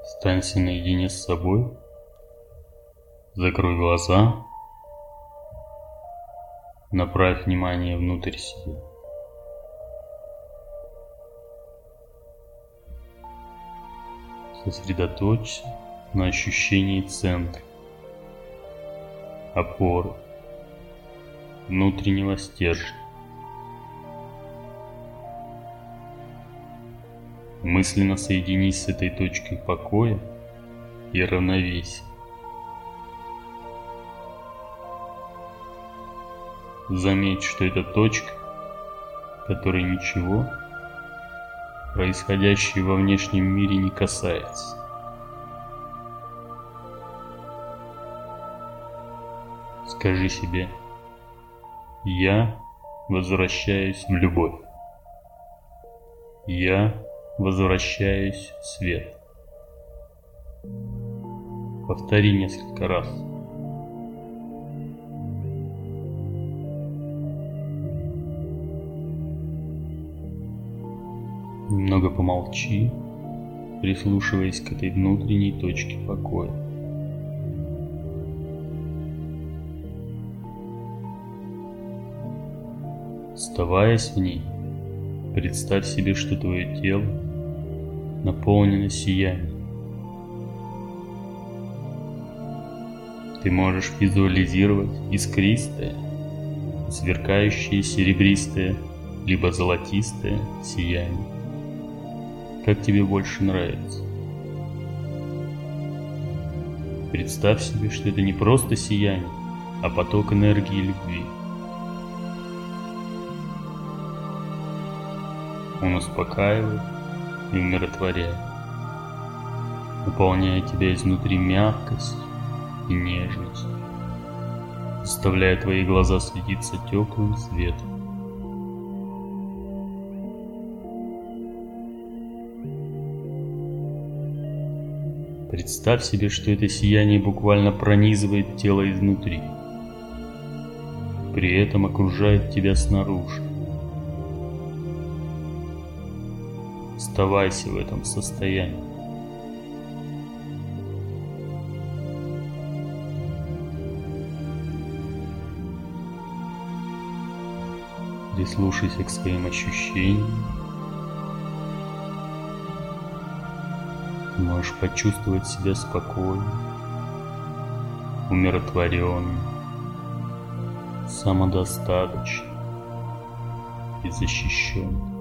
Останься наедине с собой, закрой глаза, направь внимание внутрь себя. Сосредоточься на ощущении центра, опоры, внутреннего стержня. Мысленно соединись с этой точкой покоя и равновесия. Заметь, что это точка, которой ничего, происходящее во внешнем мире, не касается. Скажи себе: я возвращаюсь в любовь. Я возвращаюсь в свет. Повтори несколько раз. Немного помолчи, прислушиваясь к этой внутренней точке покоя. Оставаясь в ней, представь себе, что твое тело наполнено сиянием. Ты можешь визуализировать искристое, сверкающее серебристое, либо золотистое сияние. Как тебе больше нравится? Представь себе, что это не просто сияние, а поток энергии любви. Он успокаивает и умиротворяет, наполняя тебя изнутри мягкостью и нежностью, заставляя твои глаза светиться теплым светом. Представь себе, что это сияние буквально пронизывает тело изнутри, при этом окружает тебя снаружи. Оставайся в этом состоянии. Прислушайся к своим ощущениям. Ты можешь почувствовать себя спокойно, умиротворенным, самодостаточным и защищенным.